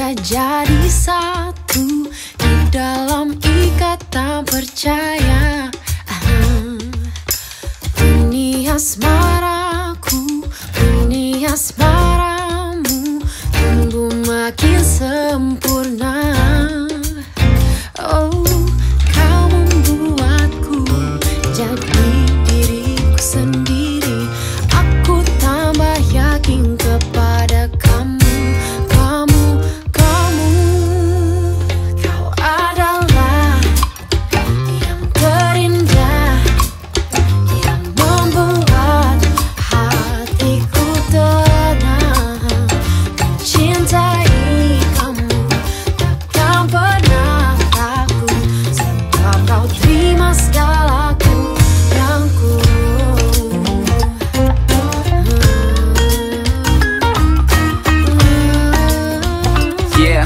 sudah jadi satu di dalam ikatan percaya. Ini asmaraku, ini asmaramu, tumbuh makin sempurna. Oh, kau membuatku jadi diriku sendiri. Aku tambah yakin kepada kamu. Kau adalah yang terindah, yang membuat hatiku tenang. Mencintai kamu takkan pernah takut, sebab kau terima segala kurangku. Yeah.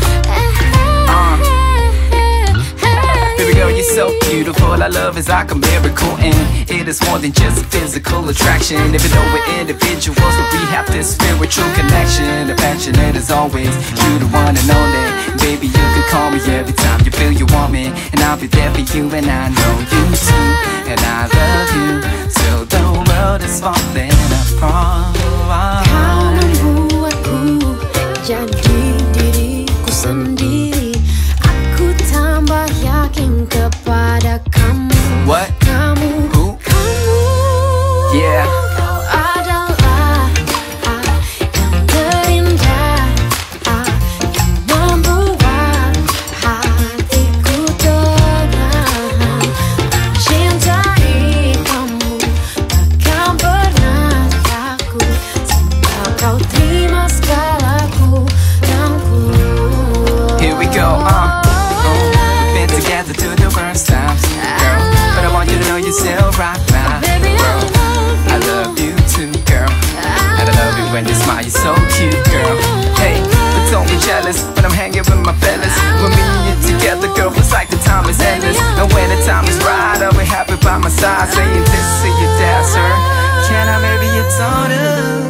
Baby girl, you're so beautiful. Our love is like a miracle, and it is more than just a physical attraction. Even though we're individuals, but we have this spiritual connection. Affectionate as always, you the one and only. Baby, you can call me every time you feel you want me, and I'll be there for you, and I know you too. And I love you till the world is falling apart. Kau membuatku jadi diriku sendiri. Aku tambah yakin kepada kamu. What? Kamu, Who? kamu. Yeah. Kau adalah yang terindah, yang membuat hatiku tenang. Mencintai kamu takkan pernah takut, sebab kau terima segala kurangku. Here we go, we've been together through the worst times, girl, but I want you to know you're still right now, Baby, girl. I love you too, girl, and I love you when you smile, you're so cute, girl. Hey, but don't be jealous when I'm hanging with my fellas. When me and you together, girl, it's like the time is endless. And when the time is right, I'll be happy by my side, saying this to your dad, sir. Can I marry your daughter?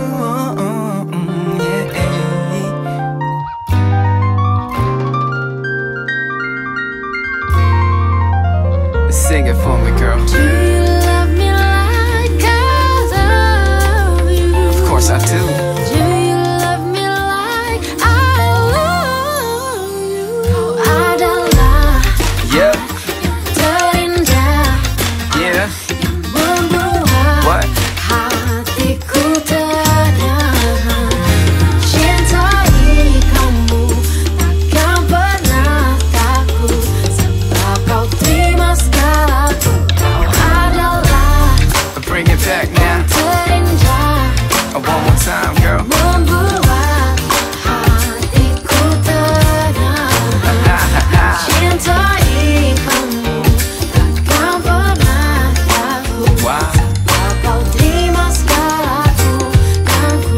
Sing it for me, girl. Do you love me like I love you? Of course I do. Do you love me like I love you? Kau adalah Yeah, yang terindah, yeah. yang membuat What? hatiku tenang. Mencintai kamu takkan pernah takut, sebab kau terima segala. Kau adalah Bring it back now. terindah, One more time, girl. membuat hatiku tenang. Mencintai kamu takkan pernah takut, Wow. sebab kau terima segala kurangku.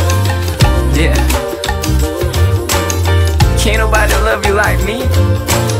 Yeah. Can't nobody love you like me.